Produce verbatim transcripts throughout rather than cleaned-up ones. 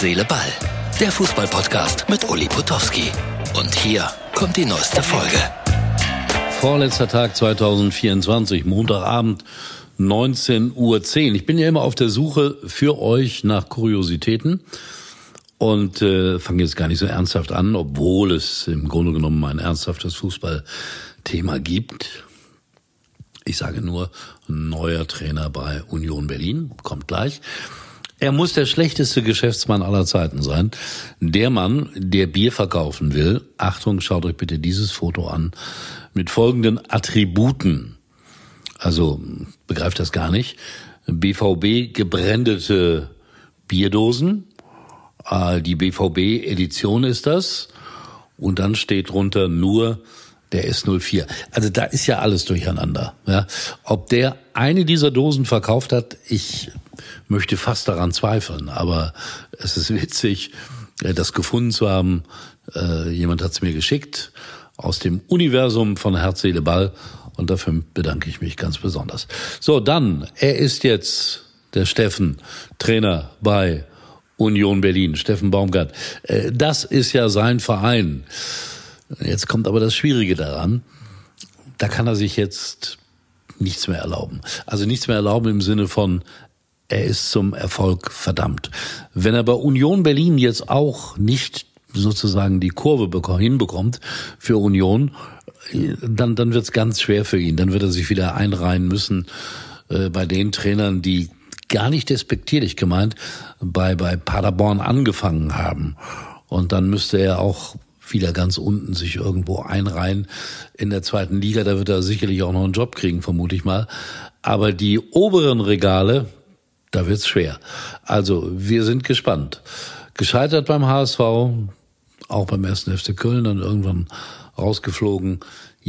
Seele, Ball. Der Fußball-Podcast mit Uli Potowski. Und hier kommt die neueste Folge. Vorletzter Tag zwanzig vierundzwanzig, Montagabend, neunzehn Uhr zehn. Ich bin ja immer auf der Suche für euch nach Kuriositäten und äh, fange jetzt gar nicht so ernsthaft an, obwohl es im Grunde genommen ein ernsthaftes Fußballthema gibt. Ich sage nur, neuer Trainer bei Union Berlin, kommt gleich. Er muss der schlechteste Geschäftsmann aller Zeiten sein. Der Mann, der Bier verkaufen will, Achtung, schaut euch bitte dieses Foto an, mit folgenden Attributen. Also, begreift das gar nicht. B V B gebrändete Bierdosen, die B V B-Edition ist das. Und dann steht drunter nur der S null vier. Also da ist ja alles durcheinander. Ja. Ob der eine dieser Dosen verkauft hat, ich möchte fast daran zweifeln. Aber es ist witzig, das gefunden zu haben. Äh, jemand hat es mir geschickt aus dem Universum von Herz, Seele, Ball. Und dafür bedanke ich mich ganz besonders. So, dann, er ist jetzt der Steffen, Trainer bei Union Berlin, Steffen Baumgart. Äh, das ist ja sein Verein. Jetzt kommt aber das Schwierige daran, da kann er sich jetzt nichts mehr erlauben. Also nichts mehr erlauben im Sinne von, er ist zum Erfolg verdammt. Wenn er bei Union Berlin jetzt auch nicht sozusagen die Kurve hinbekommt für Union, dann, dann wird's ganz schwer für ihn. Dann wird er sich wieder einreihen müssen äh, bei den Trainern, die gar nicht despektierlich gemeint bei, bei Paderborn angefangen haben. Und dann müsste er auch wieder ganz unten sich irgendwo einreihen in der zweiten Liga. Da wird er sicherlich auch noch einen Job kriegen, vermute ich mal. Aber die oberen Regale, da wird's schwer. Also, wir sind gespannt. Gescheitert beim H S V, auch beim ersten F C Köln, dann irgendwann rausgeflogen.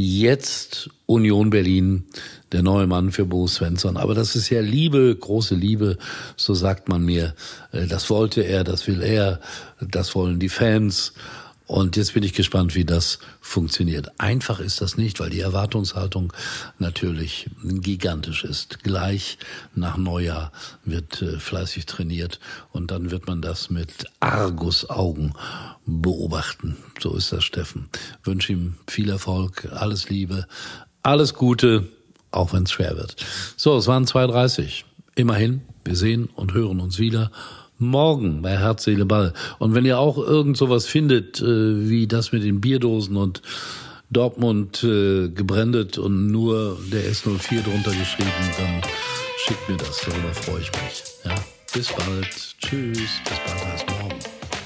Jetzt Union Berlin, der neue Mann für Bo Svensson. Aber das ist ja Liebe, große Liebe, so sagt man mir. Das wollte er, das will er, das wollen die Fans. Und jetzt bin ich gespannt, wie das funktioniert. Einfach ist das nicht, weil die Erwartungshaltung natürlich gigantisch ist. Gleich nach Neujahr wird äh, fleißig trainiert und dann wird man das mit Argusaugen beobachten. So ist das, Steffen. Ich wünsche ihm viel Erfolg, alles Liebe, alles Gute, auch wenn es schwer wird. So, es waren zwei Uhr dreißig. Immerhin, wir sehen und hören uns wieder morgen bei Herz, Seele, Ball. Und wenn ihr auch irgend sowas findet, äh, wie das mit den Bierdosen und Dortmund äh, gebrandet und nur der S null vier drunter geschrieben, dann schickt mir das, darüber freue ich mich. Ja, bis bald. Tschüss, bis bald, heißt morgen.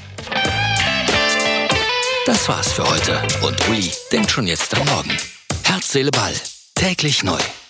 Das war's für heute. Und Uli denkt schon jetzt am Morgen. Herz, Seele, Ball. Täglich neu.